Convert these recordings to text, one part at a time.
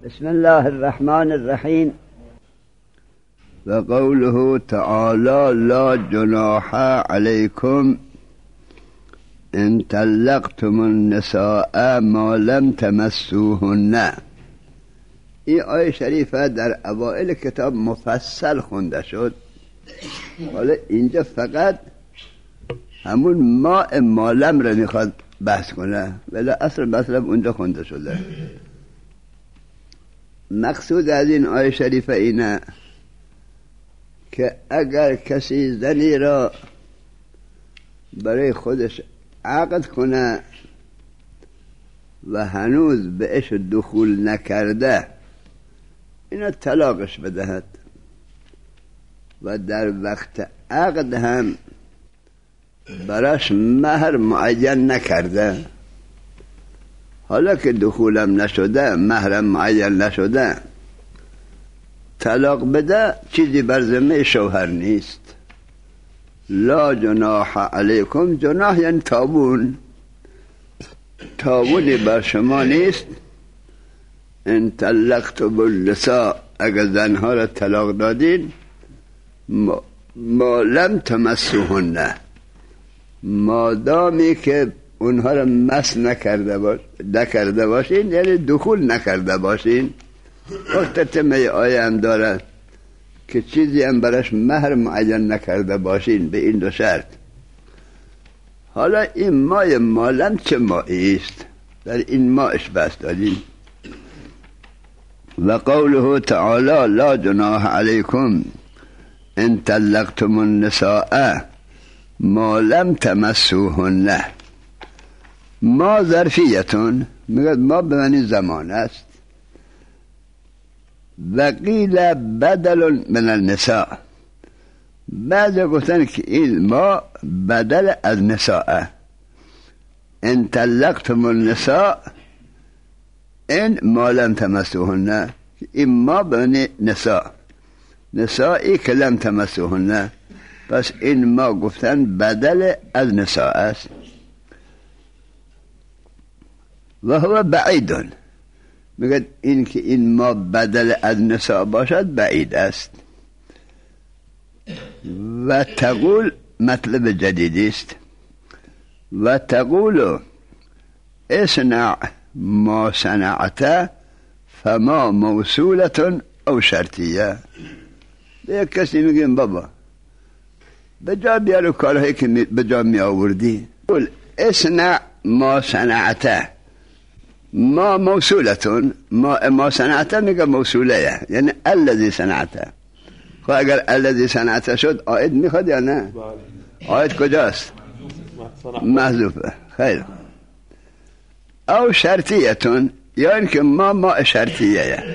بسم الله الرحمن الرحیم. و قوله تعالی لا جناح علیکم ان طلقتم النساء ما لم تمسوهن. این آیه شریفه در اوائل کتاب مفصل خونده شد، حالا اینجا فقط همون ما لم را میخواد بحث کنه، ولی اصل مطلب اونجا خونده شده. مقصود از این آیه شریفه اینه که اگر کسی زنی را برای خودش عقد کنه و هنوز بهش دخول نکرده، اینا طلاقش بدهد و در وقت عقد هم براش مهر معین نکرده، حالا که دخولم نشده مهرم معین نشده، طلاق بده، چیزی بر ذمه شوهر نیست. لا جناح علیکم، جناح یعنی تاوونی بر شما نیست. ان طلقتم النساء، اگر زنها را طلاق دادین، ما لم تمسوهن، مادامی که اونها را مس نکرده باشین، یعنی دخول نکرده باشین. وقت تمه آیه هم دارد که چیزی هم براش مهر معین نکرده باشین به این دو شرط. حالا این مای مالم چه مایی است؟ در این ماش بس دادیم. و قوله تعالی لا جناح علیکم ان طلقتم النساء ما لم تمسوهن. ما ظرفیتون، میگه ما به معنی زمان است. و قیل بدل من النساء، بعضی گفتن که این ما بدل از نساء. ان طلقتم النساء ان ما لم تمسوهن، این ما به معنی نسائی که لم تمسوهن، پس این ما گفتن بدل از نساء است. و هو بعیدون، میگه این که این ما بدل از نساء باشد بعید است. و تقول مطلب جدیدی است. و تقول اصنع ما صنعت فما موصولة او شرطیه. یک کسی میگیم بابا به جا بیارو کارهایی که به جا می آوردی. قول اصنع ما صنعت، ما موصولتون، ما صنعت میگه موصوله، یعنی الذی صنعت. خب اگر الذی صنعت شد آید میخواد یا نه؟ آید کجاست؟ محذوفه. خیر. او شرطیتون، یا اینکه ما شرطیه.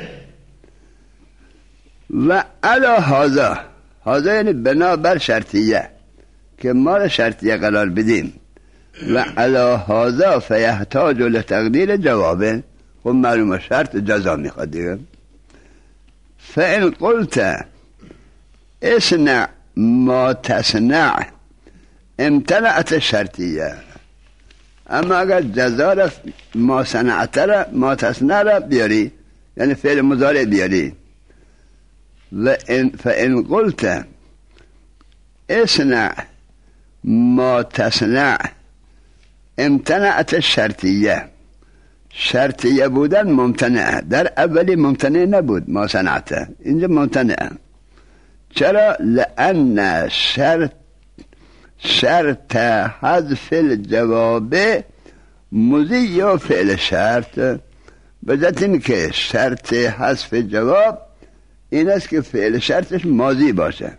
و علا هذا یعنی بنابر شرطیه که ما شرطیه قرار بدیم. و علا هذا فیحتاج لتقدیر جوابه، خب معلومه شرط جزا میخواد دیگه. فان قلت اصنع ما تصنع امتنعت شرطیه. اما اگر جزا را ما صنعت را ما تصنع را بیاری، یعنی فعل مضارع بیاری. فان قلت اصنع ما تصنع امتنعت شرطیه، شرطیه بودن ممتنعه، در اولی ممتنع نبود ما صنعته، اینجا ممتنعه. چرا؟ لأن شرط حذف الجواب مضی و فعل شرط، بذات این که شرط حذف جواب این است که فعل شرطش ماضی باشه.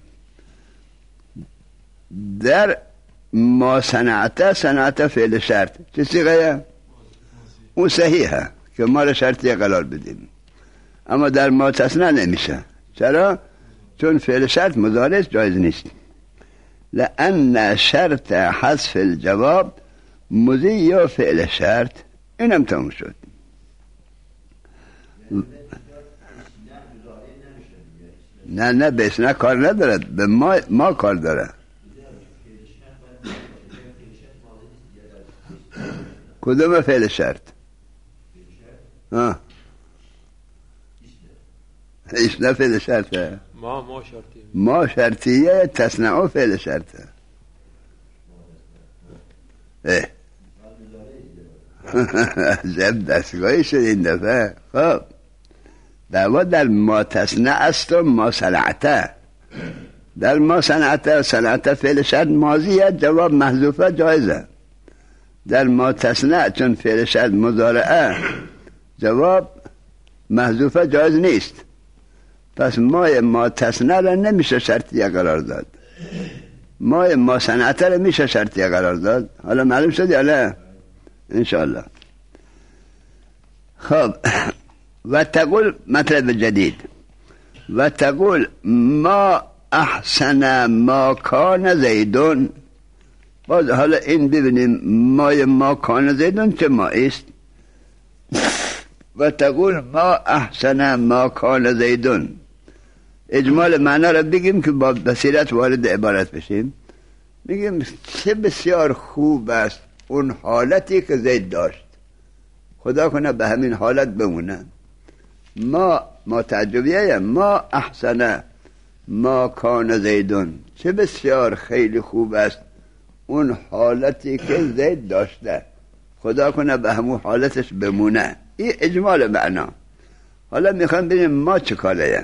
در ما صنعت فعل شرط چه صیغه؟ اون صحیحه که ما را شرطی قرار بدیم، اما در ما تصنع نمیشه. چرا؟ چون فعل شرط مضارع جایز نیست. لأن شرط حذف الجواب مضی و فعل شرط. اینم تموم شد. نه بس نه کار ندارد، به ما کار داره. کدوم فعل شرط؟ ایش نه فعل شرطه. ما شرطیه. ما شرطیه، تصنع فعل شرطه. عجب دستگاهی شد این دفعه. خب دعوا در ما تصنع است و ما صنعته. در ما صنعته، صنعته فعل شرط ماضیه، جواب محذوفه جایزه. در ما تصنع چون فعل شرط مضارعه، جواب محذوفه جایز نیست. پس ما تصنع را نمیشه شرطیه قرار داد، ما صنعته را میشه شرطیه قرار داد. حالا معلوم شد یا نه؟ انشاءالله. خب و تقول مطلب جدید، و تقول ما احسن ما کان زیدون. باز حالا این ببینیم ما کان زیدون چه ما است. و تقول ما احسن ما کان زیدون، اجمال معنا را بگیم که با بصیرت وارد عبارت بشیم. میگیم چه بسیار خوب است اون حالتی که زید داشت، خدا کنه به همین حالت بمونه. ما تعجبیه، ما احسن ما کان زیدون، چه بسیار خیلی خوب است اون حالتی که زید داشته، خدا کنه به همون حالتش بمونه. این اجمال معنا. حالا میخوام ببینیم ما چه کاره.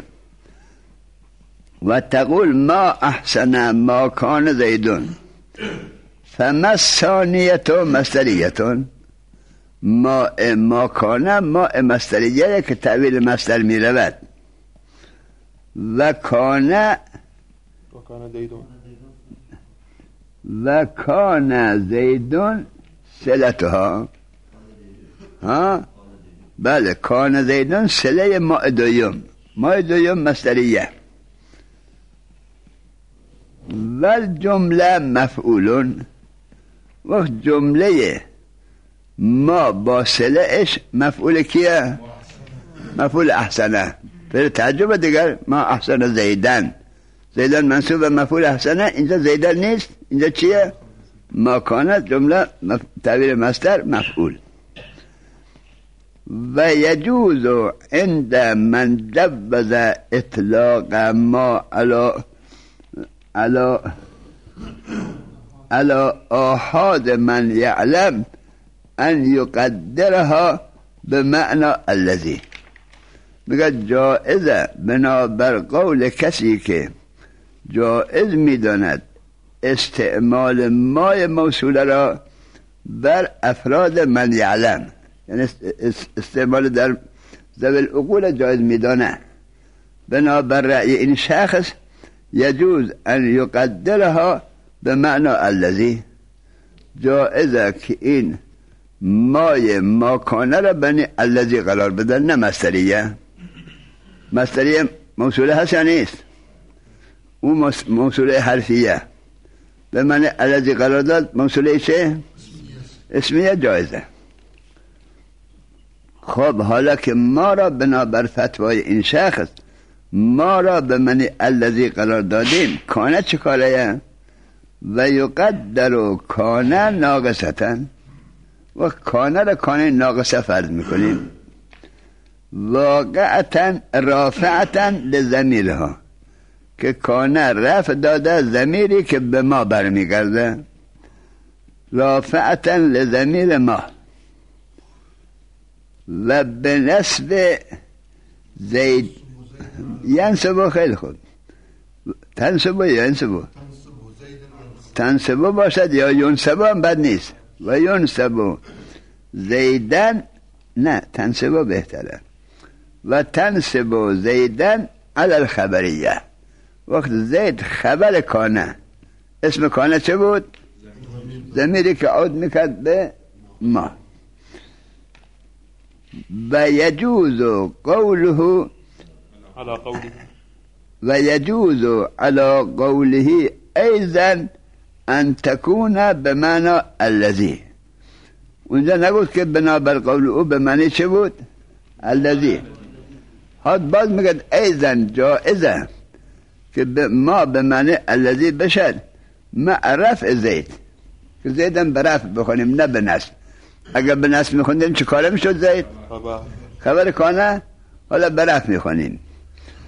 و تقول ما احسن ما کان زیدون، فما الثانیت مصدریتون. ما کان ما مصدریه که تعویل مصدر می رود. و کان زیدون صلتها. بله، کان زیدون صله ما دویم مصدریه. و جمله مفعولون، وقت جمله ما با صله اش مفعول کیه؟ مفعول احسنه. پر تعجب دیگر، ما احسن زیدن منصوب مفعول احسنه، اینجا زیدن نیست، اینجا چیه؟ ما کانت جمله تعبیر مصدر مفعول. و یجوز عند من جوز اطلاق ما على آحاد من یعلم ان یقدرها بمعنى الذی. میگه جائزه بنابر قول کسی که جائز میداند استعمال مای موصوله را بر افراد من یعلم، یعنی استعمال در ذوی العقول جایز میدانه. بنابر رأی این شخص یجوز ان یقدرها بمعنى الذی، جائزه که این مای ماکانه را بنی الذی قرار بدن، نه مصدریه. مصدریه موصوله هست یا نیست؟ اون موصوله حرفیه، به معنی الذی قرار داد موصوله چه؟ اسمیه، جایزه. خب حالا که ما را بنابر فتوای این شخص ما را به معنی الذی قرار دادیم، کانه چه کاره؟ و یقدر کانه ناقصتن، و کانه را کانه ناقصه فرض میکنیم. واقعتا رافعتا لضمیرها، که کانه رفع داده ضمیری که به ما برمیگرده، رافعتا لضمیر ما. و به نسب زید ینسبو، خیلی خوب، تنسبو یا ینسبو، تنسبو باشد یا ینسبو هم بد نیست. و ینسبو زیدن، نه تنسبو بهتره. و تنسبو زیدن علی الخبریه، وقت زید خبر کانه، اسم کانه چه بود؟ ضمیری که عود میکرد به ما. و یجوز قوله و یجوز علی قوله ایضا ان تکون بمعنى الذی. اونجا نگفت که بنابر قول او به معنی چه بود؟ الذی. حد باز میگه ایضا جائزه که ما به معنی الذی بشد مع رفع زید، که زیدم به رفع بخونیم نه به نصب. اگر به نصب میخوندیم چه کاره میشد؟ زید خبر کانه، حالا به رفع میخونیم.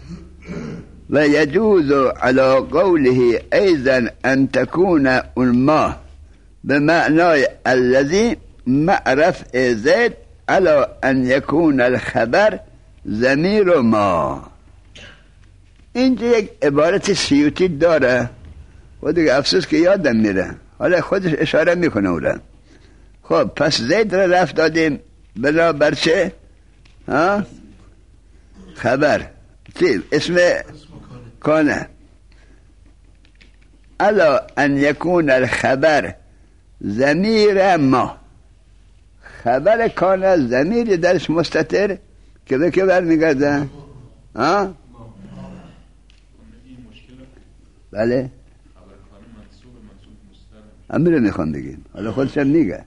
و یجوز على قوله ایضا ان تكون الماء به معنای الذی معرف زید على ان يكون الخبر ضمیر ما. اینجا یک عبارت سیوطی داره و دیگه افسوس که یادم میره، حالا خودش اشاره میکنه اون. خب پس زید را رفت دادیم بنابر چه؟ خبر چی؟ اسم کانه. الا ان یکون الخبر ضمیر ما، خبر کانه ضمیر درش مستتر که به که برمیگرده؟ بله امیر میخوام بگیم، حالا خودشم میگه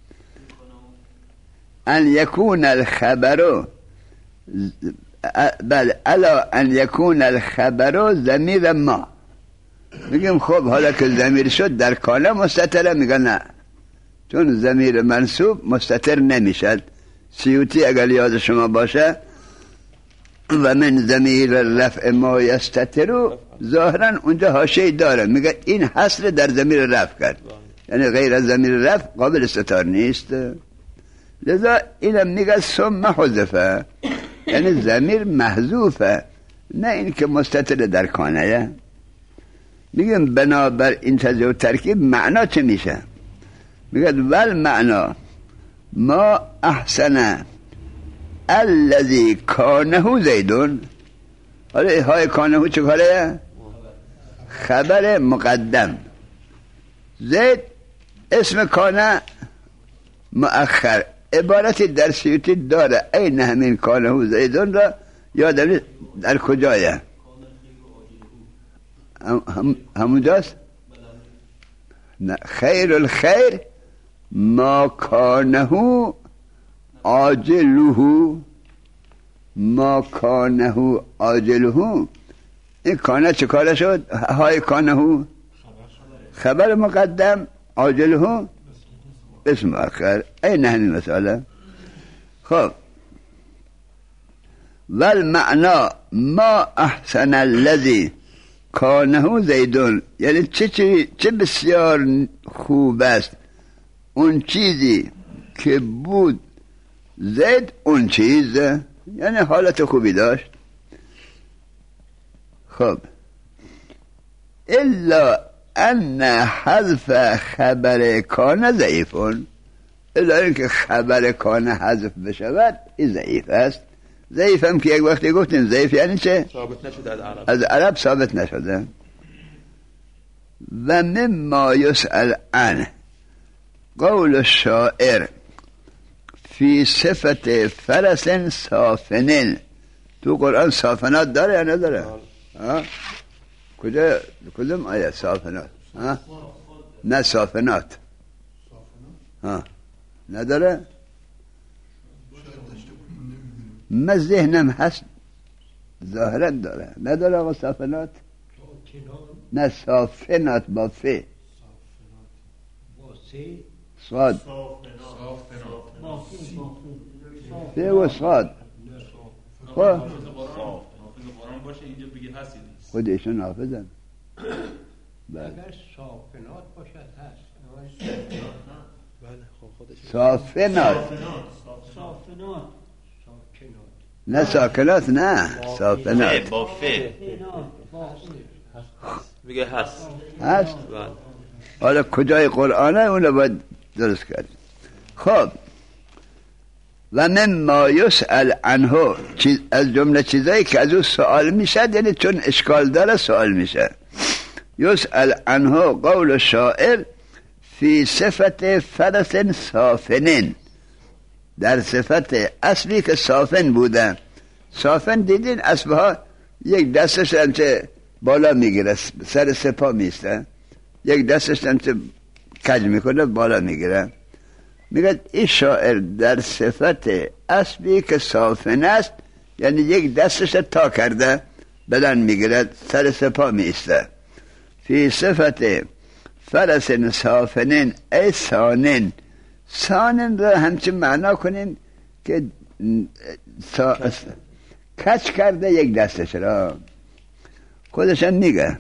ان یکون الخبر، بله الا ان یکون الخبر ضمیر ما. میگیم خب حالا که ضمیر شد در کانه مستتره، میگه نه، چون ضمیر منصوب مستتر نمیشد. سیوطی اگر یاد شما باشه و من ضمیر رفع ما یستتر، ظاهرا اونجا حاشیه داره، میگه این حصر در ضمیر رفع کرد، یعنی غیر از ضمیر رفع قابل استتار نیست. لذا اینم میگه ثم حذفه، یعنی ضمیر محذوفه، نه این که مستتر در کانه. میگم بنابر این تجزیه و ترکیب معنا چه میشه؟ میگه ول معنا ما احسن الذی کانه زیدون. حالا های کانه چه کاره؟ خبر مقدم، زید اسم کانه مؤخر. عبارتی در سیوطی داره این همین کانه زیدون را یادم در کجایه؟ همونجاست؟ نه، خیر الخیر ما کانه عاجله، ما کانه عاجله. این کانه چه کاره شد؟ های کانه خبر مقدم، عاجله اسم آخر. این همین مسئله. خب والمعنا ما احسن الذی کانه زیدون، یعنی چه بسیار خوب است اون چیزی که بود زید اون چیز، یعنی حالت خوبی داشت. خب الا ان حذف خبر کان ضعیفون، الا اینکه خبر کان حذف بشود این ضعیف است. ضعیف هم که یک وقتی گفتیم ضعیف یعنی چه؟ ثابت نشده از عرب ثابت نشده. و مما یسأل عنه قول الشاعر فی صفت فرس صافن. تو قرآن صافنات داره یا نداره؟ کدوم آیه صافنات؟ نه صافنات نداره؟ من ذهنم هست ظاهرا داره، نداره آقا صافنات؟ نه صافنات با فی صاد فی و صاد. خب خود ایشون حافظن. اگر صافنات باشد هست. صافنات نه ساکنات، نه صافنات با فه میگه هست. حالا کجای قرآنه اونو باید درست کرد. خب و مما یسأل عنه، از جمله چیزایی که از او سوال میشه، یعنی چون اشکال داره سوال میشه. یسأل عنه قول الشاعر فی صفت فرس صافن، در صفت اصلی که صافن بودن. صافن دیدین اسبها یک دستش همچه بالا میگیره سر سپا میسته، یک دستش همچه کج میکنه بالا میگیره. میگه این شاعر در صفت اصلی که صافن است، یعنی یک دستش تا کرده بلند میگیره سر سپا میسته. فی صفت فرس صافن ای سانن، سانن را همچه معنا کنیم که کج کرده یک دستش را. خودشم میگه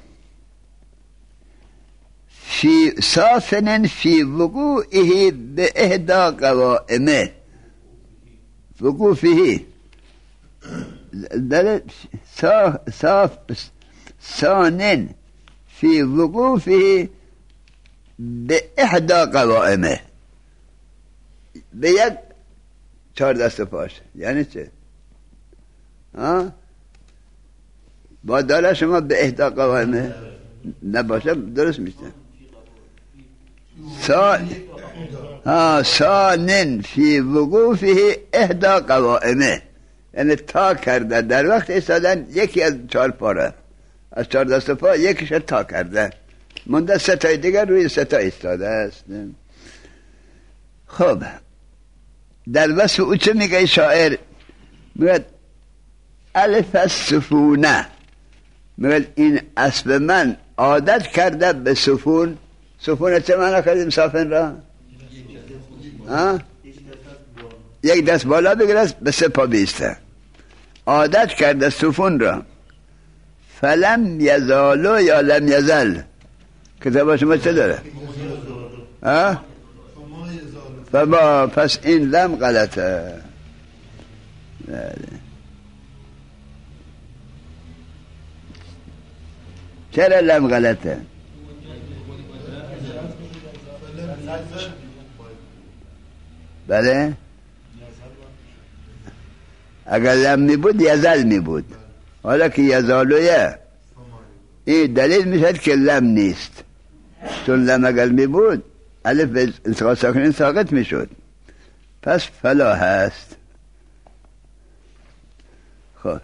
فی سافن فی وقوعه به اهدا قوائمه وقوع فیه در سانن فی وقوع فیه به اهدا قوائمه به یک 4 دست پاش یعنی چه؟ با داره شما به اهدا قوائمه نباشه درست میشه سانن فی وقوفه اهدا قوائمه یعنی تا کرده در وقت ایستادن یکی از 4 پاره از 4 دست پا یکیش تا کرده مونده 3 تای دیگر روی 3 تا ایستاده است. خب در وصف او چه میگه شاعر؟ میگه الف السفونه میگه این اسب من عادت کرده به سفون. سفون چه معنی کردیم سافن را؟ یک دست بالا بگیره به 3 پا بیسته عادت کرده سفون را. فلم یزالو یا لم یزل کتاب شما چه داره؟ فما پس این لم غلطه. چرا لم غلطه؟ بله اگر لم می بود یزل می بود حالا که یزالویه این دلیل میشد که لم نیست چون لم اگر می بود الف التقاء ساکنین ساقط می شد پس فلا هست. خب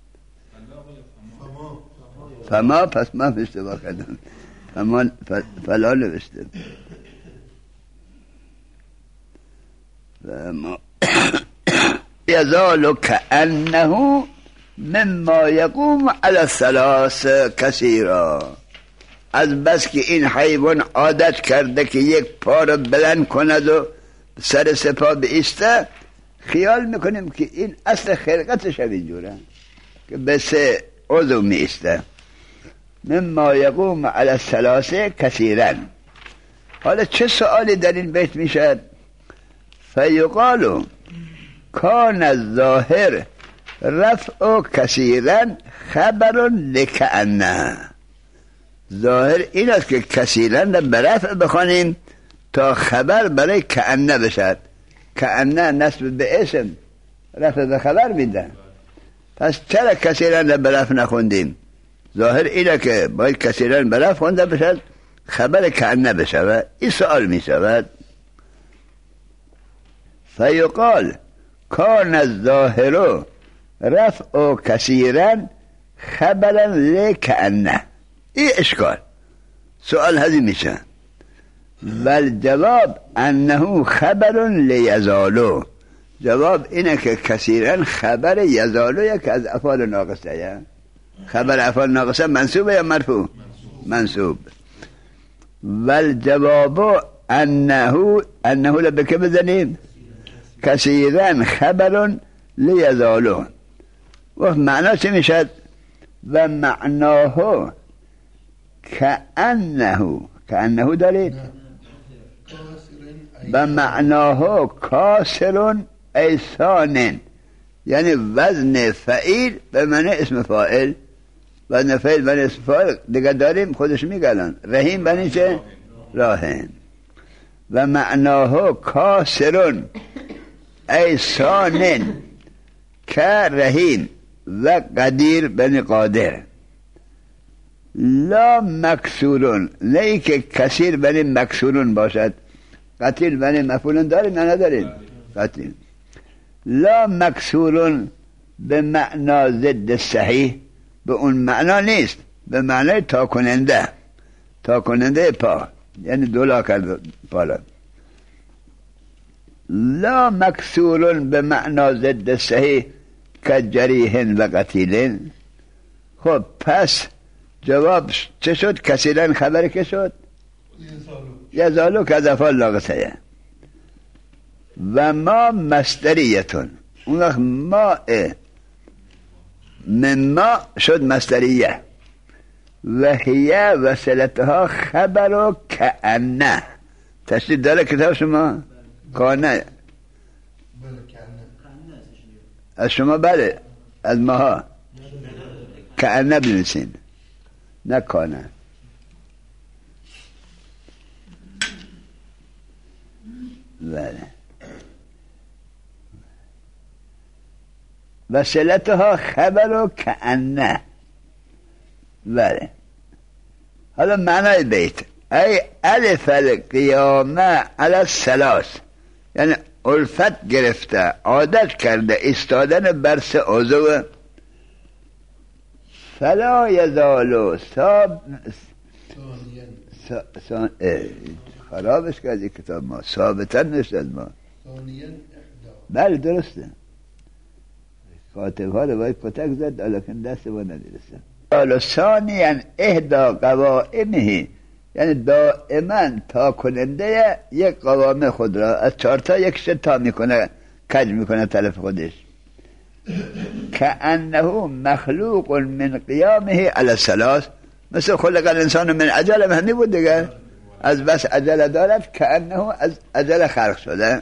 فما پس من اشتباه کردم فلا نوشته فما یزال کأنه مما یقوم علی الثلاث کثیرا از بس که این حیوان عادت کرده که یک پا رو بلند کند و سر 3 پا بایسته خیال میکنیم که این اصل خلقتش اینجوره که به 3 عضو میسته. مما یقوم علی الثلاث کثیرا. حالا چه سوالی در این بیت میشد؟ فیقالو کان الظاهر رفع کثیرا خبر لکأنه. ظاهر این است که کثیرا به رفع بخوانیم تا خبر برای کأنه بشد. کأنه نسب به اسم رفع به خبر میدن پس چرا کثیرا به رفع نخوندیم؟ ظاهر اینه که باید کثیرا به رفع خونده بشد خبر کأنه بشود. این سوال می شود فیقال کان الظاهر رفع کثیرا خبرا لکأنه. این اشکال سوال هذی میشه والجواب انه خبر لیزالو. جواب اینه که کثیرا خبر یزالو یک از افعال ناقصه. خبر افعال ناقصه منصوبه یا مرفوع؟ منصوب. والجواب انه لبکه بزنیم کثیرا خبر لیزالو. و معنا چه میشد؟ و معناه کأنه دارید و معناه کاسر ایسان یعنی وزن فعیل به معنی اسم فاعل. وزن فعیل به معنی اسم فاعل دیگه داریم خودش میگلن رحیم بنی چه؟ راهن. و معناه کاسر ایسان که رحیم و قدیر بن قادر. لا مکسورون نه که کثیر بنی مکسورون باشد. قتیل بنی مفعولون داریم نه نداریم؟ قتیل. لا مکسورون به معنا ضد صحیح به اون معنا نیست به معنای تا کننده پا یعنی دولا کرد بالا. لا مکسورون به معنا ضد صحیح که جریح و قتیل. خب پس جواب چه شد؟ کثیرا خبر که شد؟ یزالو که از افعال ناقصه. و ما مصدریتون اون وقت ما مما شد مصدریه و هیه وصلتها خبر و کأنه. تشدید داره کتاب شما؟ کانه از شما بله، از ماها کأنه بنویسین، نه کانه. بله. وصلتها خبر و کأنه. بله. حالا معنای بیت ای الف القیامه علی الثلاث، یعنی الفت گرفته، عادت کرده ایستادن بر سه عضو. فلا یزالو خرابش کردی کتاب ما، ثابتا نشد ما. بله درسته، کاتب ها رو باید پتک زد لیکن دست ما ندرسته. قال ثانیا اهدا قوائمه، یعنی دائما تا کننده یک قوام خود را از 4 تا یک تا میکنه، کج میکنه طرف خودش. کأنه مخلوق من قیامه علی الثلاث، مثل خلق الانسان من عجل مهنی بود دیگه، از بس عجله دارد کأنه از عجله خلق شده.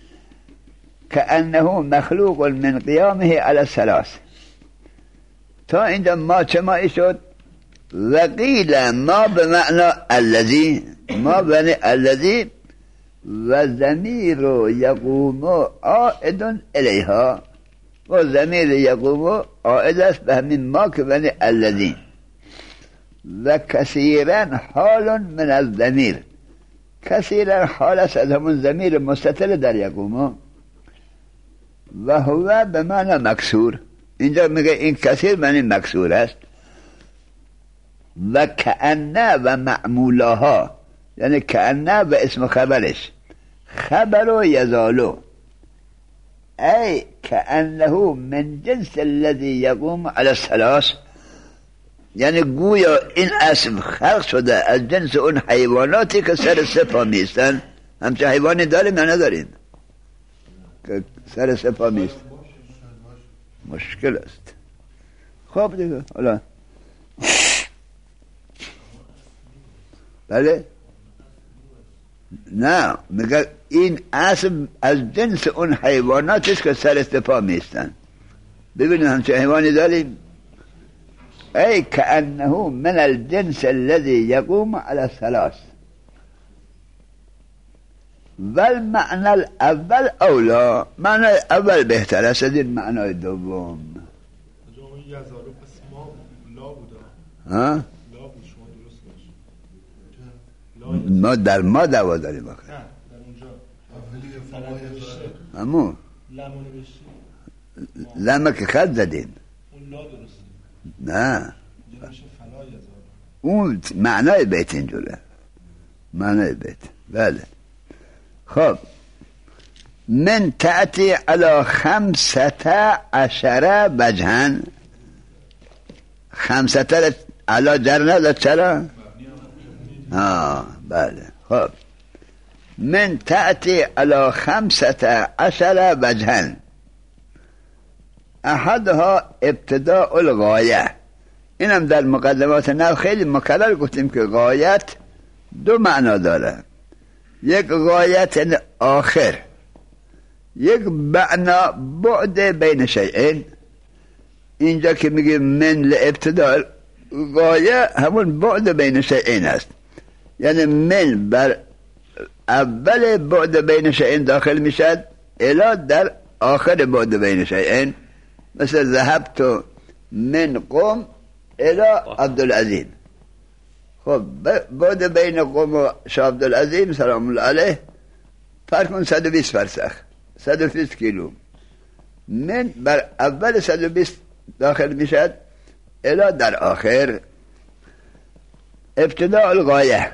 کأنه مخلوق من قیامه علی الثلاث. تا اینجا ما چه مایی شد؟ وقیل ما به معنی الذی، ما بنی الذی و ضمیر یقوم عائد الیها، و ضمیر یقوم عائد است به همین ما که بنی الذی. و کثیرا حال من الضمیر، کثیرا حال است از همون ضمیر مستتر در یقوم. و هو به معنی مکسور، اینجا میگه این کثیر معنی مکسور است. و کأنه و معمولاها، یعنی کأنه و اسم خبرش، خبر و یزالو، ای کأنه من جنس الذي یقوم علی الثلاث، یعنی گویا این اسم خلق شده از جنس اون حیواناتی که سر سپا میستن. همچه حیوانی داریم یا نداریم که سر سپا میست؟ مشکل است. خب دیگه حالا بله نه، میگه این اسم از جنس اون حیواناتی است که سر سپا میستن. ببینید همچه حیوانی داریم. ای کأنه من الجنس الذي يقوم على الثلاث. والمعنى الاول اولا، معنی اول بهتر است از این معنی دوم. ها؟ ما در ما دعوا داریم آخه. همون لما که خط زدیم نه، اون معنای بیت اینجوره، معنای بیت. بله. خب من تأتی علی 15 وجهن، 15 علی جر نداد چرا؟ بله. خب من تأتی علی 15 وجهن، احدها ابتداء الغایه. اینم در مقدمات نو خیلی مکرر گفتیم که غایت 2 معنا داره، یک غایت آخر، یک معنا بعد بین شیئین. اینجا که میگه من لابتداء غایه همون بعد بین شیئین است، یعنی من بر اول بعد بین شیئین داخل میشد الا در آخر بعد بین شیئین. مثل ذهبت من قوم الى عبدالعظیم. خب بعد بین قوم و شاه عبدالعظیم سلام الله علیه فرق کن 120 فرسخ، 120 کیلو. من بر اول 120 داخل میشد الا در آخر. ابتداء الغایه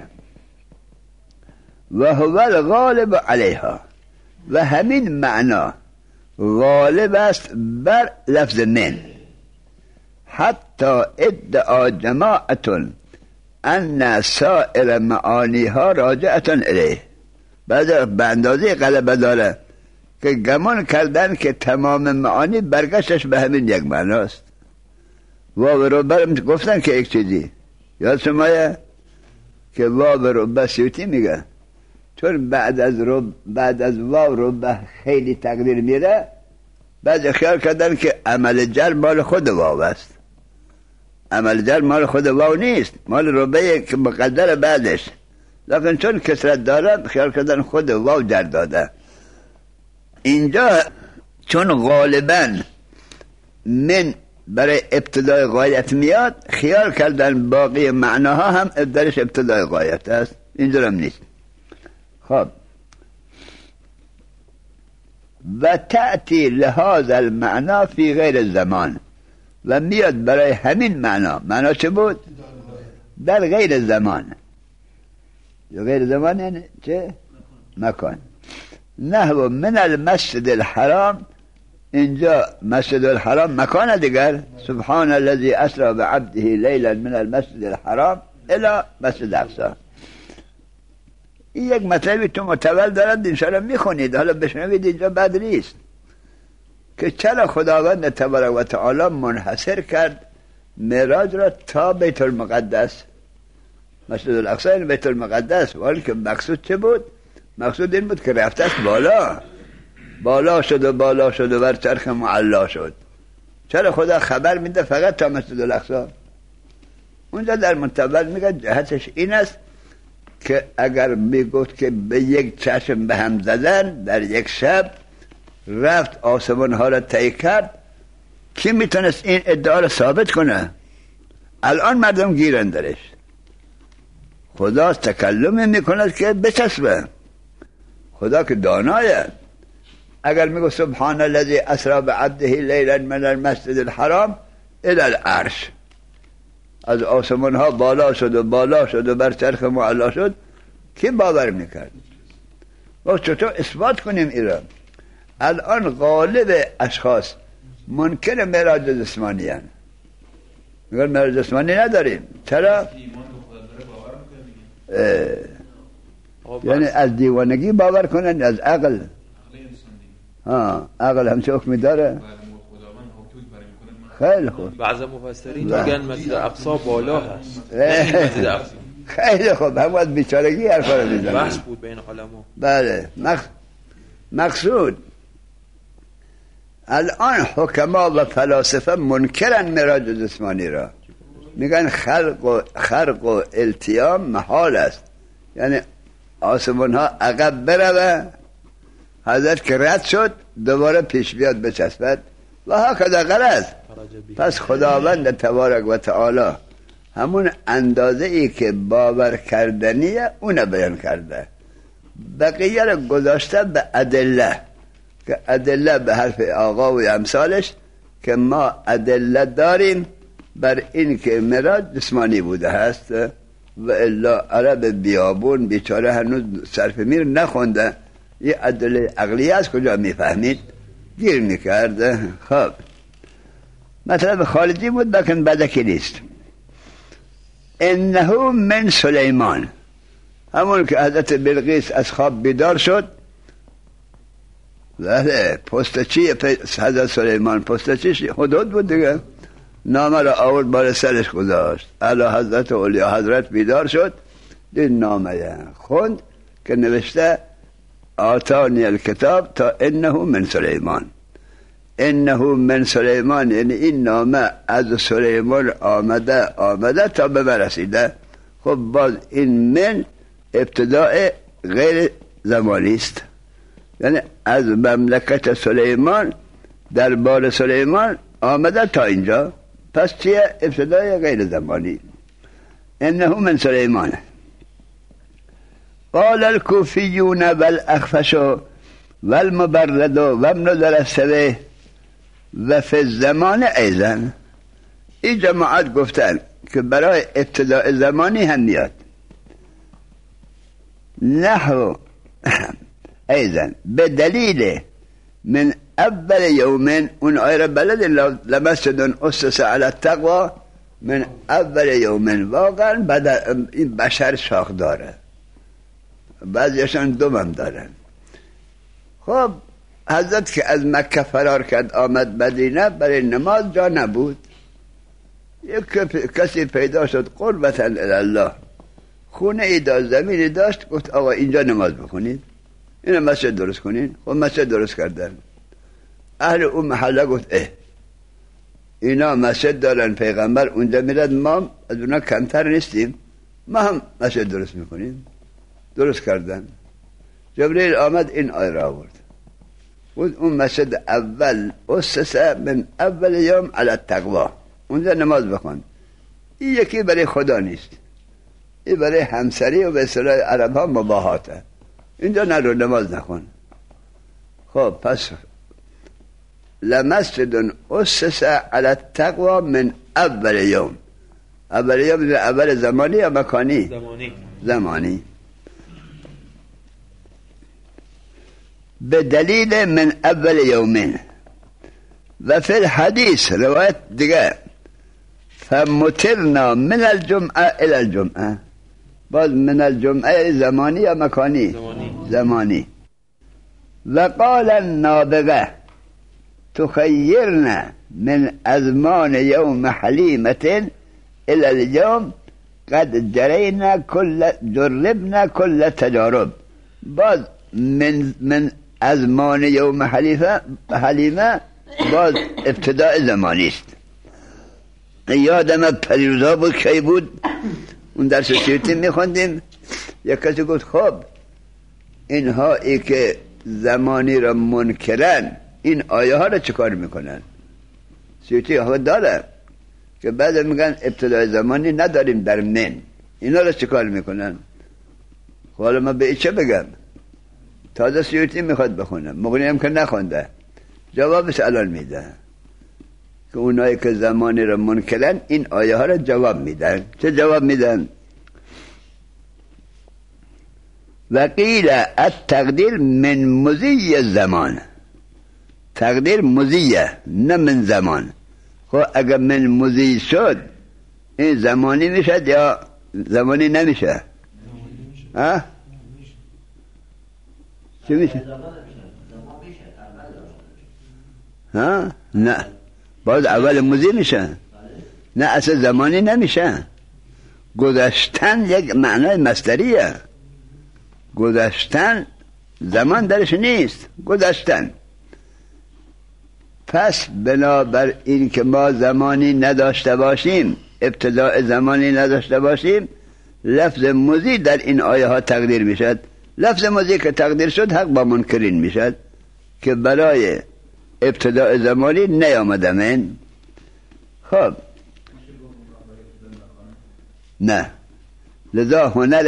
و هو الغالب علیها، و همین معنا غالب است بر لفظ من. حتی ادعا جماعتون ان سائر معانیها راجعتون الیه، بعد به اندازه غلبه داره که گمان کردن که تمام معانی برگشتش به همین یک معناست. و رو برم گفتن که یک چیزی یاد شمایه که واو ربه سیوتی میگه چون بعد از واو ربه خیلی تقدیر میره، بعد خیال کردن که عمل جر مال خود واو است. عمل جر مال خود واو نیست، مال ربه که مقدر بعدش، لیکن چون کسرت داره خیال کردن خود واو جر داده. اینجا چون غالبا من برای ابتدای غایت میاد، خیال کردن باقی معناها هم درش ابتدای غایت است، اینجا هم نیست. خب و تأتی لهذا المعنى فی غیر زمان، و میاد برای همین معنا چه بود؟ در غیر زمان. غیر زمان یعنی چه؟ مکان. نحو من المسجد الحرام، اینجا مسجد الحرام مکان دیگر، سبحان الذي اسرى بعبده لیلا من المسجد الحرام الى مسجد اقصی. این یک مطلبی تو متول دارد، انشاءالله میخونید، حالا بشنوید اینجا بد نیست، که چرا خداوند تبارک و تعالی منحصر کرد معراج را تا بیت المقدس، مسجد الاقصی این بیت المقدس، ولی که مقصود چه بود؟ مقصود این بود که رفته است بالا شد و بر چرخ معلا شد. چرا خدا خبر میده فقط تا مسجد الاقصی؟ اونجا در متول میگه جهتش این است که اگر میگفت که به یک چشم به هم زدن در یک شب رفت آسمان ها را طی کرد، کی میتونست این ادعا را ثابت کنه؟ الان مردم گیرن درش. خدا تکلم میکند که بچسبه. خدا که دانایه. اگر میگو سبحان الذي اسرى بعبده لیلا من المسجد الحرام الى العرش، از آسمان ها بالا شد و بر چرخ معلا شد، کی باور میکرد؟ و چطور اثبات کنیم ایران؟ الان غالب اشخاص منکر معراج جسمانی هستند، میگن معراج جسمانی نداریم. چرا؟ یعنی از دیوانگی باور کنن، از عقل. عقل همچه حکمی داره. خیلی خوب. بعضی مفسرین میگن مسجد اقصی بالا هست. خیلی خوب، همون از بیچارگی حرفا رو میزنن. بحث بود بین علما. بله. مقصود الان حکما و فلاسفه منکرن معراج جسمانی را، میگن خرق و التیام محال است، یعنی آسمان ها عقب بروه، حضرت که رد شد دوباره پیش بیاد بچسبد و هکذا غلط. پس خداوند تبارک و تعالی همون اندازه ای که باور کردنیه اون بیان کرده، بقیه را گذاشته به ادله، که ادله به حرف آقا و امثالش که ما ادله داریم بر این که معراج جسمانی بوده هست، و الا عرب بیابون بیچاره هنوز صرف میر نخونده، یه ادله عقلی از کجا میفهمید؟ گیر میکرده. خب مطلب خالدی بود، بکن بدکی نیست. انه من سلیمان، همون که حضرت بلقیس از خواب بیدار شد، پستچی حضرت سلیمان، پستچیش حدود بود دیگه، نامه را آورد بار سرش گذاشت. اعلی حضرت اولیا حضرت بیدار شد، دید نامه خوند که نوشته آتانی الکتاب تا انه من سلیمان. انه من سلیمان یعنی این نامه از سلیمان آمده تا به من رسیده. خب باز این من ابتداء غیر زمانی است، یعنی از مملکت سلیمان دربار سلیمان آمده تا اینجا، پس چیه؟ ابتدای غیر زمانی. انه من سلیمان. قال الكوفیون والاخفش والمبرد وابن درسته و فی الزمان ایضا. این جماعت گفتن که برای ابتداء زمانی هم میاد. نحو ایضا به دلیل من اول یومن، اون آیه را بلد لمسجد اسس علی التقوی من اول یومن. واقعا این بشر شاخ داره، بعضیشان دوم دارن. خب حضرت که از مکه فرار کرد آمد مدینه، برای نماز جا نبود، یک کسی پیدا شد قربتاً الله، خونه ای داشت، زمینی داشت، گفت آقا اینجا نماز بخونید، این مسجد درست کنین. و مسجد درست کردن. اهل اون محله گفت اینا مسجد دارن، پیغمبر اونجا میرد، ما از اونا کمتر نیستیم، ما هم مسجد درست میکنیم. درست کردن. جبرئیل آمد این آیه را آورد، بود اون مسجد اول اسس من اول یوم علی التقوا، اونجا نماز بخون. این یکی برای خدا نیست، این برای همسری و به اصطلاح عرب ها مباهاته. اینجا نرو نماز نخون. خب پس لمسجد اسس علی التقوا من اول یوم. اول یوم اول زمانی یا مکانی؟ زمانی. به دلیل من اول یومین. و فی الحدیث روایت دیگه فمترنا من الجمعه الى الجمعه. باز من الجمعه زمانی یا مکانی؟ زمانی. و قال النابغه تخیرنا من ازمان یوم حلیمه الى اليوم قد جرینا جربنا کل تجارب. باز من ازمان یوم حلیمه باز ابتداء زمانی است. یادم پریروزا بود کی بود اون درس سیرتی میخوندیم، یک کسی گفت خب اینها ای که زمانی را منکرن این آیه ها را چکار میکنن؟ سیرتی ها داره که بعد میگن ابتداء زمانی نداریم در من، اینا را چکار میکنن؟ حالا ما به چه بگم؟ تازه سیرتی میخواد بخونم، مغنی هم که نخونده، جوابش الان میده که اونایی که زمانی را منکرن این آیه ها را جواب میدن. چه جواب میدن؟ و قیل التقدیر من مضی زمان. تقدیر مضیه نه من زمان. خب اگر من مضی شد این زمانی میشد یا زمانی نمیشه؟ ها؟ چی میشه؟ ها؟ نه باید اول مضی میشه، نه اصلا زمانی نمیشه. گذشتن یک معنای مصدریه. گذشتن زمان درش نیست، گذشتن. پس بنابر این که ما زمانی نداشته باشیم، ابتداء زمانی نداشته باشیم، لفظ مضی در این آیه ها تقدیر میشد. لفظ مضی که تقدیر شد حق با منکرین میشد که برای ابتداء زمانی نیامده من. خب نه، لذا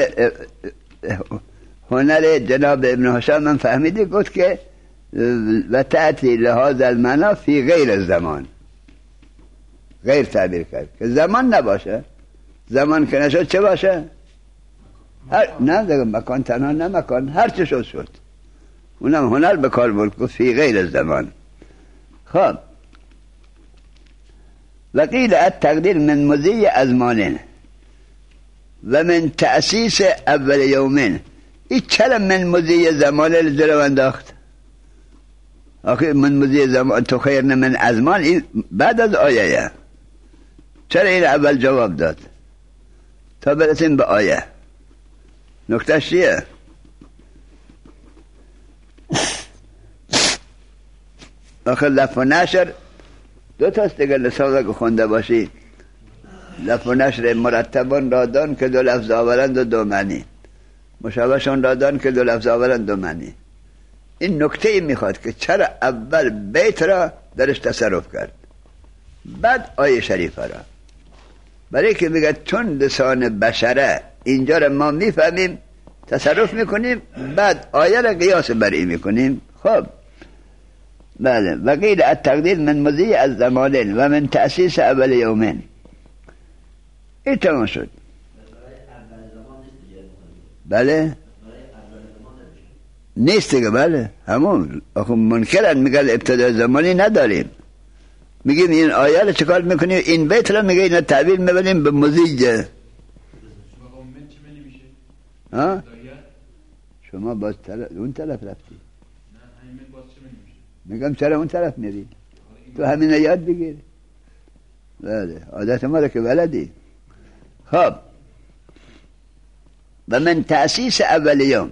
هنر جناب ابن هشام من فهمیدی گفت که و تأتی لحاظ المعنا فی غیر الزمان، غیر تعبیر کرد که زمان نباشه. زمان که نشد چه باشه؟ نه دیگه مکان تنها نه مکان، هر چه شد. اونم هنر به کار برد گفت فی غیر الزمان. خب وقیل التقدیر من مضی ازمانین و من تأسیس اول یومین. این چرا من مضی زمان لجلو انداخت؟ آخه من مضی زمان تو خیرن من ازمان این بعد از آیه، چرا این اول جواب داد تا برسیم به آیه؟ نکتهش چیه؟ آخه لف و نشر دو تاست دیگه، لساقه که خونده باشی. لف و نشر مرتبان رادان که دو لفظ آورند و دو معنی، مشابهشون رادان که دو لفظ آورند دو معنی. این نکته ای میخواد که چرا اول بیت را درش تصرف کرد بعد آیه شریفه را. برای که میگه چون لسان بشره اینجا را ما میفهمیم تصرف میکنیم، بعد آیه را قیاس بر این میکنیم. خب بله. وقیل التقدیر من مضی از زمانین و من تأسیس اول یومین. این تمام شد. بله نیست دیگه. بله همون آخه منکرن، میگن ابتدای زمانی نداریم. میگیم این آیه رو چکار میکنیم؟ این بیت رو میگه اینا تعبیر میبریم به مضیجه. ها؟ شما باز اون طرف رفتی. میگم چرا اون طرف میری؟ تو همین یاد بگیر. بله عادت ما که بلدی. خب و من تأسیس اولیوم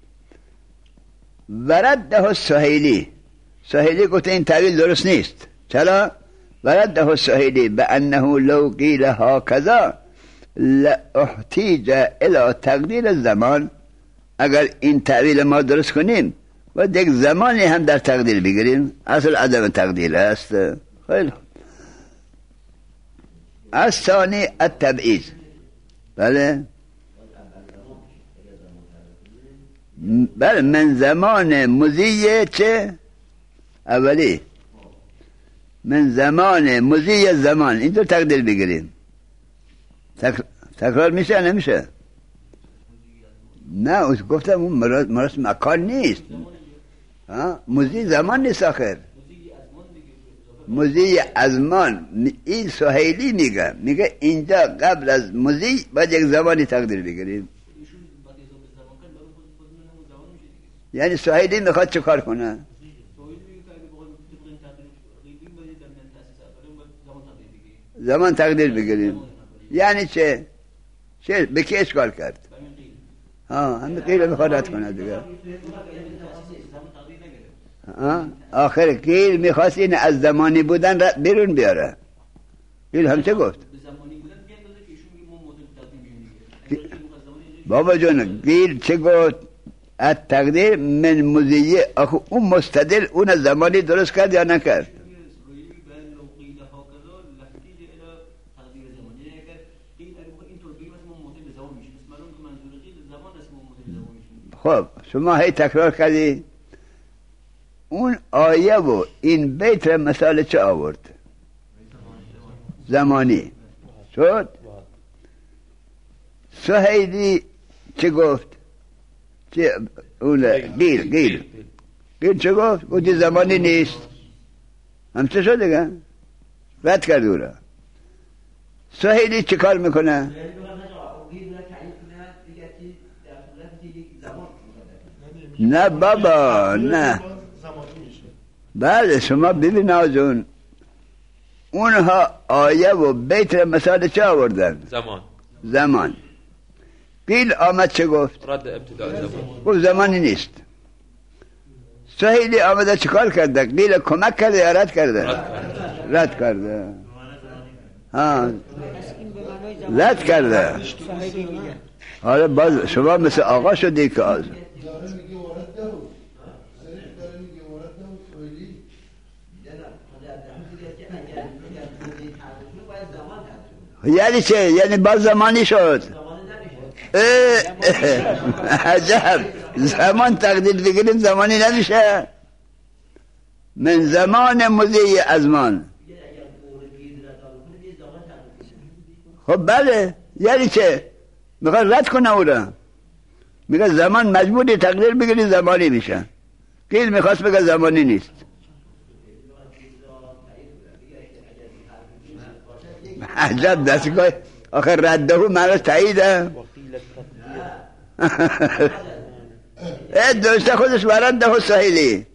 ورده السهیلی، سهیلی گفته این تعبیر درست نیست. چرا؟ ورده السهیلی بأنه لو قیل هکذا لاحتیج الى تقدیر الزمان، اگر این تعبیر ما درست کنیم و یک زمانی هم در تقدیر بگیریم، اصل عدم تقدیر است. خیلی از ثانی التبعیض. بله بله من زمان مضی چه اولی، من زمان مضی زمان اینطور تقدیر بگیریم. تکرار میشه نمیشه؟ نه گفتم اون مراد مکان نیست، مضی زمان نیست آخر، مضی ازمان. این سهیلی میگه اینجا قبل از مضی باید یک زمانی تقدیر بگیریم. یعنی سهیلی میخواد چه کار کنه؟ زمان تقدیر بگیریم. یعنی چه به کی اشکال کرد؟ همین قیل میخواد رد کنه دیگه. آخر قیل میخواست این از زمانی بودن بیرون بیاره. قیل هم چه گفت؟ بابا جون قیل چه گفت؟ التقدیر من مضیه. آخه اون مستدل اون زمانی درست کرد یا نکرد؟ خب شما هی تکرار کردی. اون آیه و این بیت مثال چه آورد؟ زمانی شد. سهیلی چه گفت؟ چه اون قیل چه گفت؟ گفت زمانی نیست. همچه شد دیگه، رد کرد او را. سهیلی چه کار میکنه؟ نه بابا نه. بله شما ببین آجون، اونها آیه و بیت مثال چه آوردن؟ زمان. قیل آمد چه گفت؟ رد ابتداء زمان. گفت زمانی نیست. سهیلی آمده چه کار کرده؟ قیل کمک کرده یا رد کرده؟ رد کرده. رد کرده. حالا باز شما مثل آقا شدی که آز یعنی چه؟ یعنی باز زمانی شد. عجب. زمان تقدیر بگیریم زمانی نمیشه. من زمان مضی ازمان. خب بله یعنی چه؟ میخواد رد کنه او را. میگه زمان مجبوری تقدیر بگیری زمانی میشه. قیل میخواست بگه زمانی نیست. عجب دستگاه. آخر رده معنی تاییده. دوسته خودش ورده و سهیلی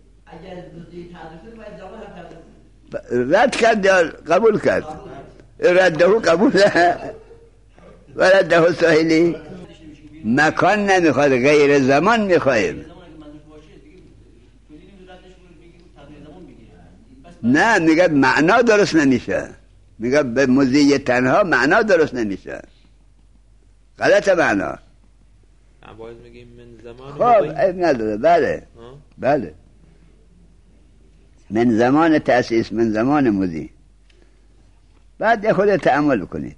رد کرد یا قبول کرد؟ رده قبوله. ورده سهیلی مکان نمیخواد، غیر زمان میخوایم. نه میگه معنا درست نمیشه. میگه به مضی تنها معنا درست نمیشه، غلط معنا. باید میگیم من زمان. خب عیب نداره. بله بله من زمان تأسیس، من زمان مضی. بعد خود تأمل بکنید.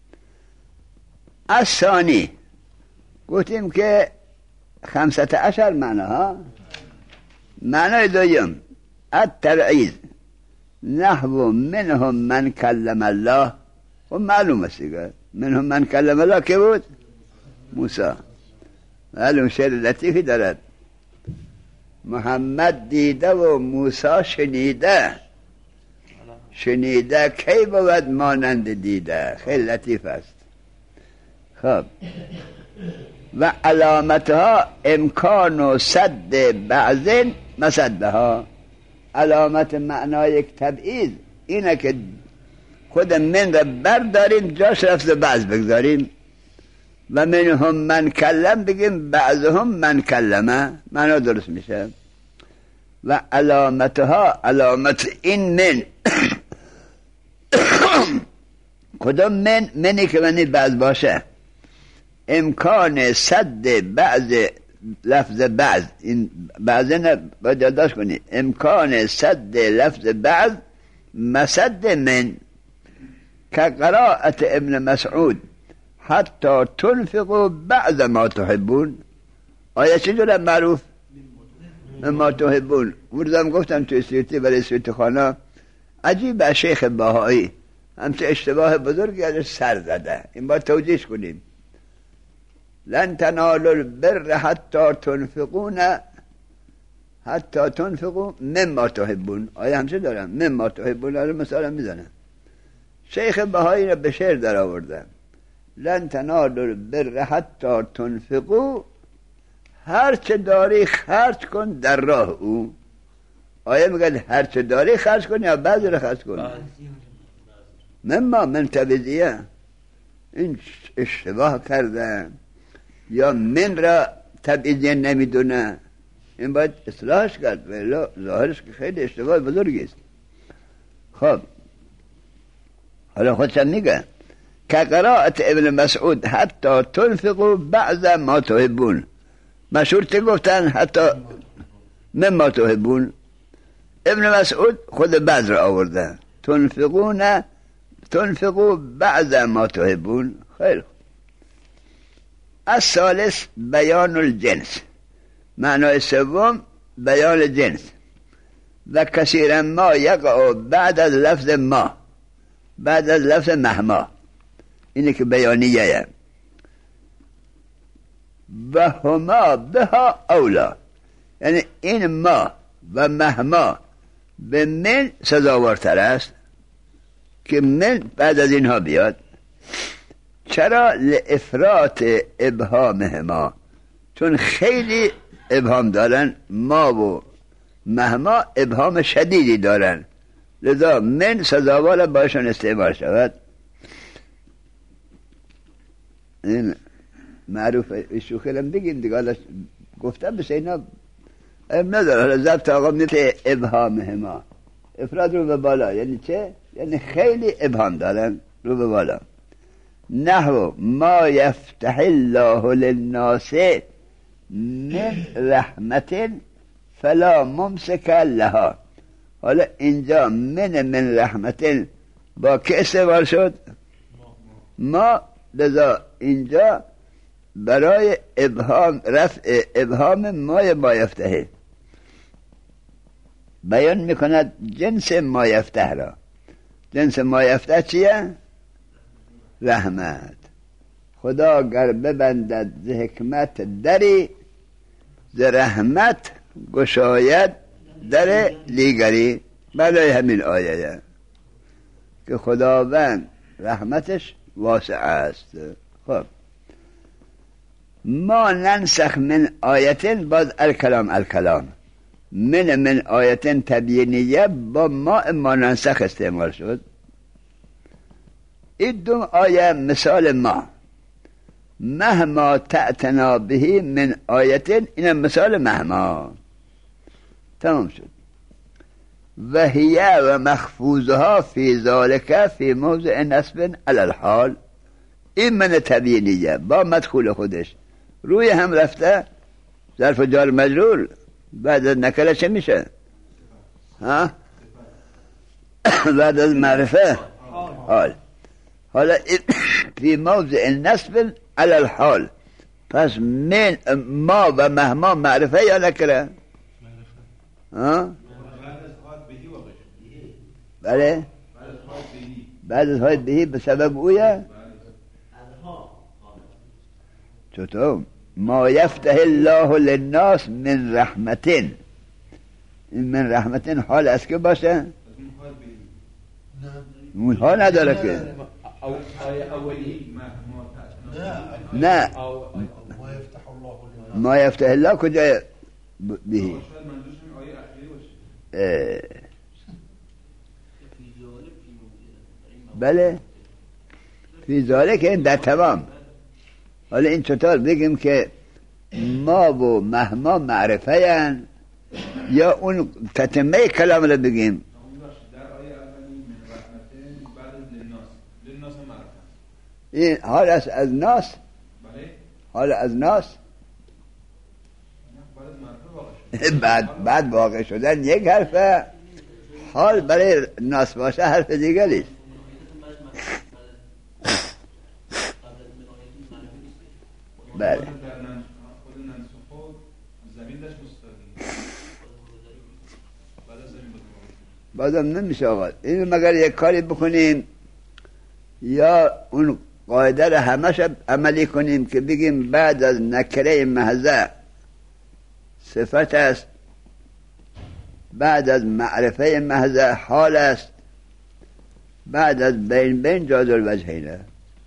از ثانی گفتیم که 15 معناها. معنای دویم التبعیض نحو منهم من کلم الله. و معلوم است دیگه منهم من کلم الله که بود؟ موسی. معلوم شعر لطیفی دارد. محمد دیده و موسی شنیده، شنیده کی بود مانند دیده. خیلی لطیف است. خب و علامتها امکان و صد بعضن مصدها. علامت معنای یک تبعیض اینه که خود من را برداریم جاش لفظ بعض بگذاریم و منهم من کلم بگیم بعضهم من کلمه، معنا درست میشه. و علامتها، علامت این من کدام منی که منی بعض باشه، امکان صد بعض لفظ بعض، این بعض نه باید یادداشت کنی، امکان صد لفظ بعض مسد من که قراءت ابن مسعود حتی تنفقوا بعض ما تحبون. آیا چی جوره معروف؟ ما تحبون. وردم گفتم توی سیرتی برای سیرت خانه عجیب، شیخ بهایی همچه اشتباه بزرگی ازش سر زده، این باید توجیهش کنیم. لن تنالوا البر حتی تنفقوا مما تحبون. آیا همچه دارم مما تحبون؟ آره مثلا میزنم. شیخ بهایی را به شعر در آورده، لن تنالوا البر حتی تنفقوا، هر چه داری خرج کن در راه او. آیا میگه هر چه داری خرج کن یا بعضی را خرج کن؟ مما من تبعیضیه، این اشتباه کرده یا من را تبعیضیه نمیدونه، این باید اصلاحش کرد، ولی ظاهرش که خیلی اشتباه بزرگی است. خب حالا خودشم میگه که قراءت ابن مسعود حتی تنفقوا بعض ما تحبون، مشهور چه گفتن؟ حتی مما تحبون. ابن مسعود خود بعض را آورده، تنفقوا بعض ما تحبون. خیلی خوب. الثالث بیان الجنس، معنای سوم بیان جنس. و کثیرا ما یقع بعد از لفظ ما، بعد از لفظ مهما، اینه که بیانیه. و هما بها اولا، یعنی این ما و مهما به من سزاوارتر است که من بعد از اینها بیاد. چرا؟ لافراط ابهامهما، چون خیلی ابهام دارن، ما و مهما ابهام شدیدی دارن، لذا من سزاوار باشون استعمال شود. این معروف شوخیلم بگیم دیگه، گفتم بشه اینا نداره. حالا ضبط آقا نیست ابهامهما، افراد رو به بالا، یعنی چه؟ یعنی خیلی ابهام دارن رو به بالا. نحو ما یفتح الله للناس من رحمت فلا ممسک لها. حالا اینجا من رحمت با که استعمال شد؟ ما. لذا اینجا برای ابهام، رفع ابهام ما یفتح بیان میکند جنس ما یفتح را. جنس ما یفتح چیه؟ رحمت. خدا اگر ببندد ز حکمت دری، ز رحمت گشاید در لیگری. برای همین آیه که خداوند رحمتش واسع است. خب ما ننسخ من آیتن، باز الکلام من آیتن تبیینیه با ما ننسخ استعمال شد. این دو آیه مثال ما مهما تأتنا به من آیتن، این مثال مهما. تمام شد. و هیه و مخفوظها فی ذالک فی موضع نصب علی الحال، این من تبیینیه با مدخول خودش روی هم رفته، ظرف جار مجرور بعد از نکره چه میشه؟ ها؟ بعد از معرفه حال. حالا فی موضع نصب علی الحال، پس من ما و مهما معرفه یا نکره؟ ها؟ بله بعد از های بهی به سبب اویه. چطور؟ ما یفتح الله للناس من رحمتین، این من رحمتین حال است که باشه؟ اونها نداره که نه. ما یفتح الله کجا بهی؟ بله فی ذالک این در تمام. حالا این چطور بگیم که ما و مهما معرفه هن یا اون تتمه کلام رو بگیم؟ این حال است از ناس، حال از ناس بعد واقع شدن یک حرفه، حال برای ناس باشه حرف دیگری. بله بازم نمیشه آقا این مگر یک کاری بکنیم یا اون قاعده رو همش عملی کنیم که بگیم بعد از نکره محضه صفت است، بعد از معرفه محضه حال است، بعد از بین جاز الوجهینه.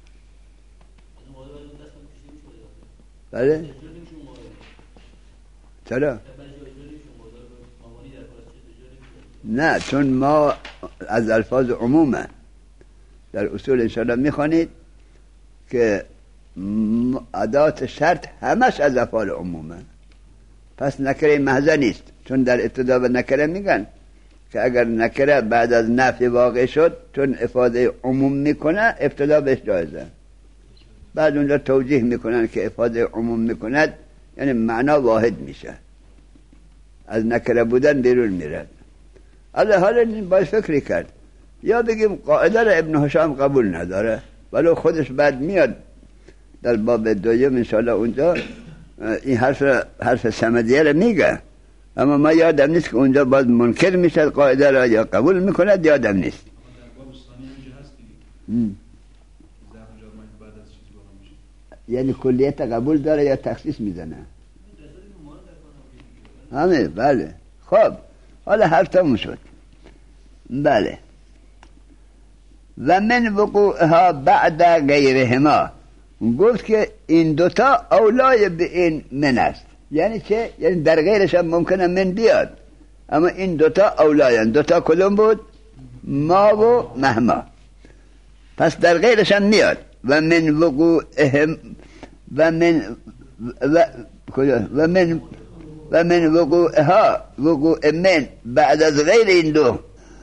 بله چرا؟ نه چون ما از الفاظ عمومه در اصول انشاءالله میخوانید که ادات شرط همش از افعال عمومه، پس نکره محضه نیست. چون در ابتدا به نکره میگن که اگر نکره بعد از نفی واقع شد چون افاده عموم میکنه ابتدا بهش جایزه، بعد اونجا توجیه میکنن که افاده عموم میکند یعنی معنا واحد میشه، از نکره بودن بیرون میره. حالا باید فکری کرد یا بگیم قاعده را ابن هشام قبول نداره ولو خودش بعد میاد در باب دویم انشاءالله اونجا این حرف سمدیه را میگه، اما ما یادم نیست که اونجا باز منکر میشه قاعده را یا قبول میکند، یادم نیست. یعنی کلیت قبول داره یا تخصیص میزنه؟ همه بله. خب حالا هر تموم شد. بله و من وقوعها بعد غیرهما، گفت که این دوتا اولای به این من است. یعنی چه؟ یعنی در غیرش هم ممکنه من بیاد اما این دوتا اولاین. دوتا کدوم بود؟ ما و مهما. پس در غیرش هم میاد. و من وقوعهم و من وقوعها وقوع من بعد از غیر این دو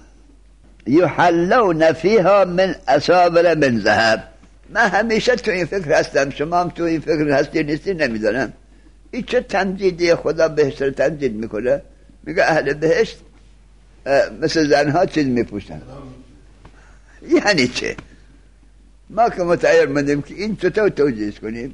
یحلون فیها من اصابر من ذهب. من همیشه تو این فکر هستم، شما هم تو این فکر هستی نیستی نمیدونم. این چه تمجیدی خدا بهشت رو تمجید میکنه؟ میگه اهل بهشت مثل زنها چیز میپوشن. یعنی چه؟ ما که متعیر مندیم که این چطور توجیهش کنیم؟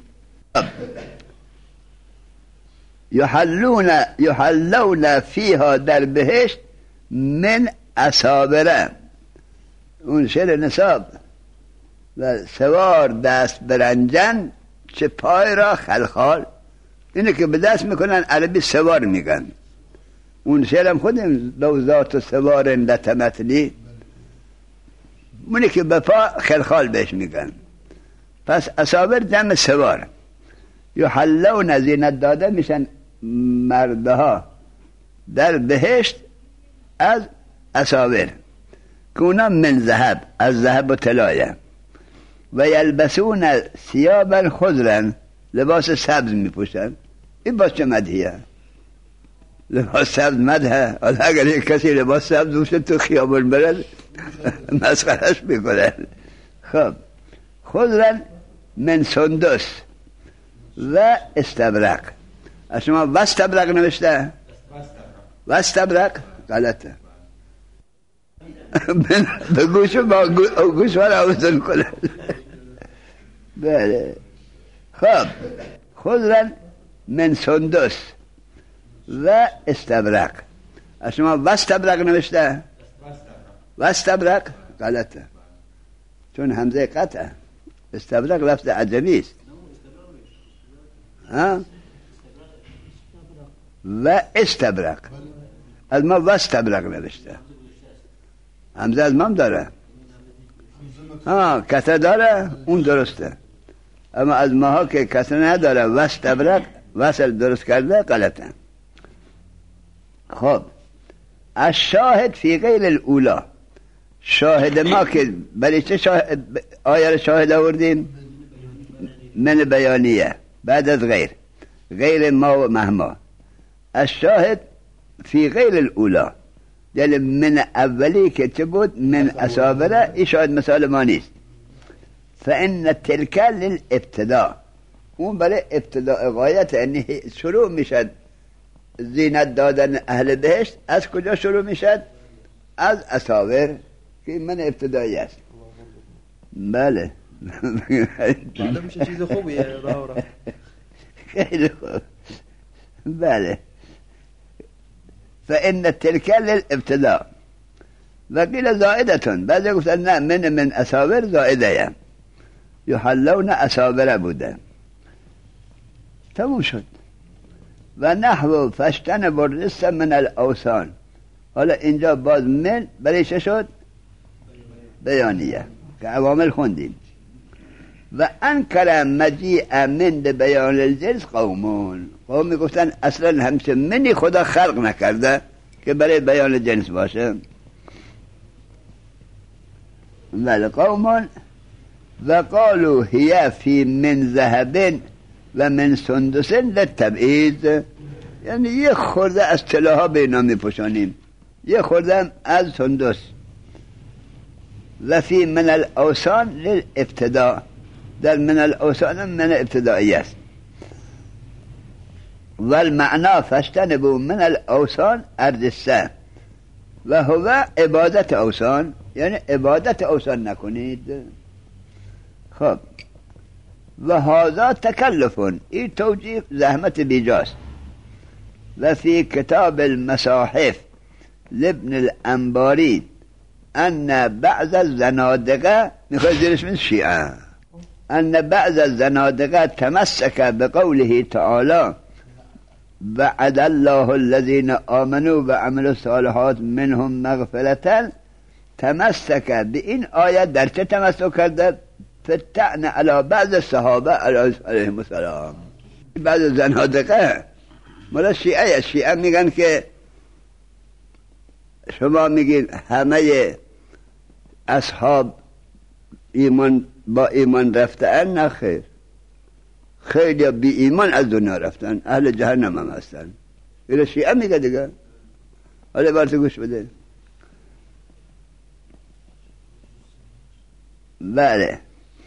یحلون فیها در بهشت من اصابره، اون شعر نصاب و سوار دست برنجن چه پای را خلخال. اینه که به دست میکنن عربی سوار میگن. اون شعر هم خودم لو ذات سوار لتمتلی، اونه که به پا خلخال بهش میگن. پس اصابر جمع سوار. یحلون زینت داده میشن مردها در بهشت از اصابر که اونا من ذهب، از ذهب و طلایه. و یلبسون ثیابا خضرا، لباس سبز میپوشن. این باز چه مدحیه؟ لباس سبز مدحه؟ اگر یک کسی لباس سبز بوشه تو خیابون برد مسخرش میکنن. خب خضرا من سندس و استبرق. شما وستبرق نوشته؟ وستبرق غلطه. به گوش وارا اوزن کنه. بله. خب خضرا من سندس و استبرق. شما وستبرق نوشته؟ وستبرق غلطه چون همزه قطعه. استبرق لفظ عجمی است. و استبرق از ما وستبرق نوشته. همزه از ما هم داره، کسره داره، اون درسته. اما از ماها که کسره نداره وستبرق وصل درست کرده غلطه. خب الشاهد فی غیر الاولا، شاهد ما که برای چه آیه شاهد آوردیم؟ من بیانیه بعد از غیر ما و مهما. الشاهد فی غیر الاولا، یعنی من اولی که چه بود؟ من اصابره، این شاهد مثال ما نیست. فإن تلك للابتداء، اون برای ابتداء غایت، یعنی شروع میشد زینت دادن اهل بهشت. از کجا شروع میشد؟ از اصابر که من ابتدایی است. بله حالا میشه چیز خوبیه راه خیلی خوب. بله فإن تلك للابتداء وقیل زائدتون، بعضی گفتن نه من اصابر زائده، یحلون اصابر بوده. تموم شد. و نحو فاجتنبوا الرجس من الاوثان. حالا اینجا باز من برای چه شد؟ بیانیه که عوامل خوندیم. و انکر مجیء من بیان الجنس قومی گفتن اصلا همچه منی خدا خلق نکرده که برای بیان جنس باشه. ولی قوم و قالوا هي فی من ذهب و من سندس للتبعید، یعنی یه خورده از طلاها به اینا میپوشانیم، یه خورده از سندس. و فی من الاوثان للابتداء، در من الاوثان من ابتدایی است. و المعنا فاجتنبوا من الاوثان الرجس و هو عبادت اوثان، یعنی عبادت اوثان نکنید. خب و هذا تکلفون، این توجیه زحمت بیجاست. و فی کتاب المصاحف لابن الانباری ان بعض الزنادقه، میخواد زیرش من شیعه، ان بعض الزنادقه تمسک بقوله تعالی وعد الله الذين آمنوا وعملوا الصالحات منهم مغفرة، تمسک به این آیه در چه تمسک کرده؟ فتعن علی بعض الصحابه علیهم السلام. بعض زنادقه مالا شیعه میگن که شما میگین همه اصحاب ایمان با ایمان رفتن، نه خیر، خیلی بی ایمان از دنیا رفتن، اهل جهنم هم هستن. این شیعه میگه دیگه. حالا بارت گوش بده. بله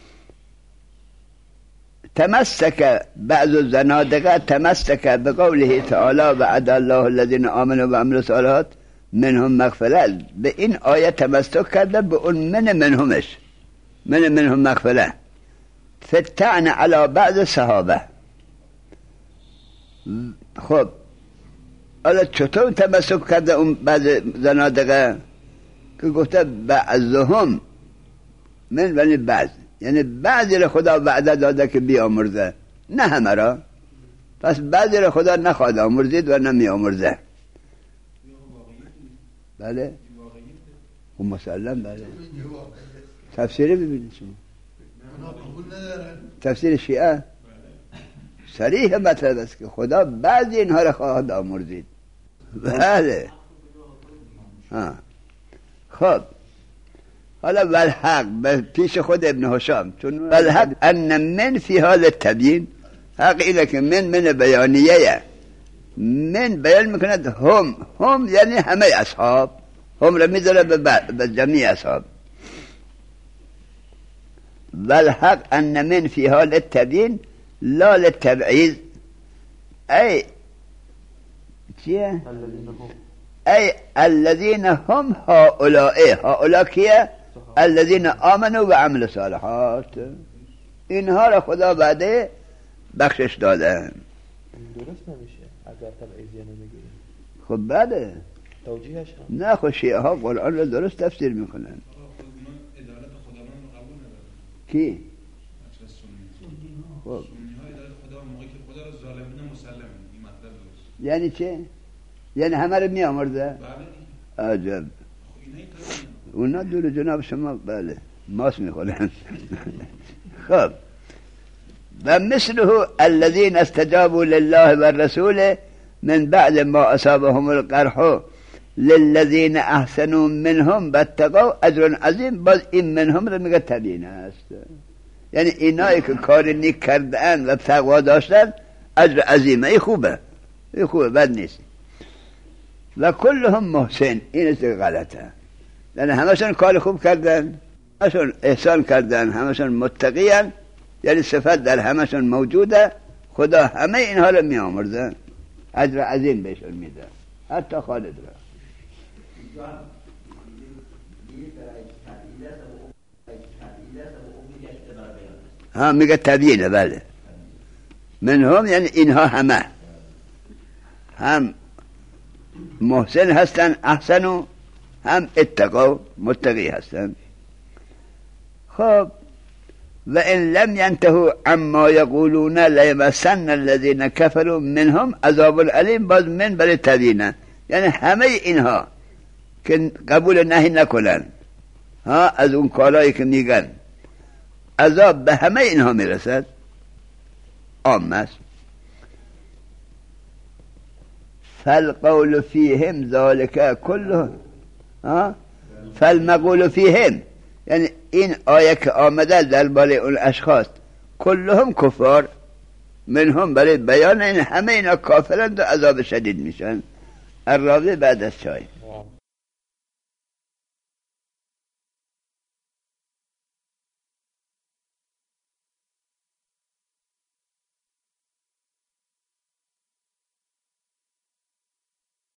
تمسک بعض الزنادقه تمسک بقوله تعالی وعد الله الذين آمنوا وعملوا الصالحات منهم مغفرة، به این آیه تمسک کرده، به اون منهمش منهم مغفرة. فتعن علی بعض صحابه. خب حالا چطور تمسک کرده اون بعض زنادقه؟ که گفته بعضهم من، ولی بعض، یعنی بعضی را خدا وعده داده که بیامرزه، نه همه را. پس بعضی را خدا نخواد آمرزید و نمی آمرزه. بله و مسلم. بله تفسیری ببینید شما، تفسیر شیعه صریح مطلب است که خدا بعضی اینها را خواهد آمرزید. بله خب حالا والحق پیش خود ابن هشام، چون والحق ان من فی حال التبیین، حق اینه که من بیانیه، من بیان میکند هم یعنی همه اصحاب، هم را میذاره به جمعی اصحاب. والحق ان من فی حال التبیین لا للتبعیض، ای چیه؟ ای الذین هم هؤلاء کیه؟ الذین آمنوا و عملوا الصالحات، اینها را خدا بعده بخشش داده. درست نمیشه اگر تبعیضیه نمیگیریم. خب بله توجیهش هم نه، خب شیعه ها قرآن را درست تفسیر میکنن. عدالت خداوند رو قبول ندارن. کی؟ خب سنی ها عدالت خدا موقعی که خدا رو ظالمین مسلمه، این مطلب درست. یعنی چه؟ یعنی همه رو میامرزه؟ بله عجب. اونا دور جناب شما بله ماس میخورن. خب و مثله الذين استجابوا لله والرسول من بعد ما اصابهم القرح للذین احسنوا منهم واتقوا اجر عظیم. باز این منهم رو میگه تبیین است، یعنی اینایی که کار نیک کردن و تقوا داشتن اجر عظیمه. این خوبه، این خوبه، بد نیست. و کلهم محسن، این است غلطه، یعنی همشون کار خوب کردن، همشون احسان کردن، همشون متقیان، یعنی صفت در همشون موجوده. خدا همه اینها رو میامرزن، اجر عظیم بهشون میده، حتی خالد را. ها میگه تبیینه، بله. منهم یعنی اینها همه هم محسن هستن، احسنو، هم اتقوا، متقی هستن. خب و ان لم ينتهوا عما يقولون ليمسن الذين كفروا منهم عذاب الیم. باز من برای تبیینه، یعنی همه اینها که قبول نهی نکنن ها از اون کارهایی که میگن، عذاب به همه اینها میرسد، عام است. فالقول فیهم ذالک کله، فالمقول فیهم یعنی این آیه که آمده درباره اون اشخاص، کلهم کفار، منهم برای بیان این همه اینا کافرند و عذاب شدید میشن. الراوی بعد از چای.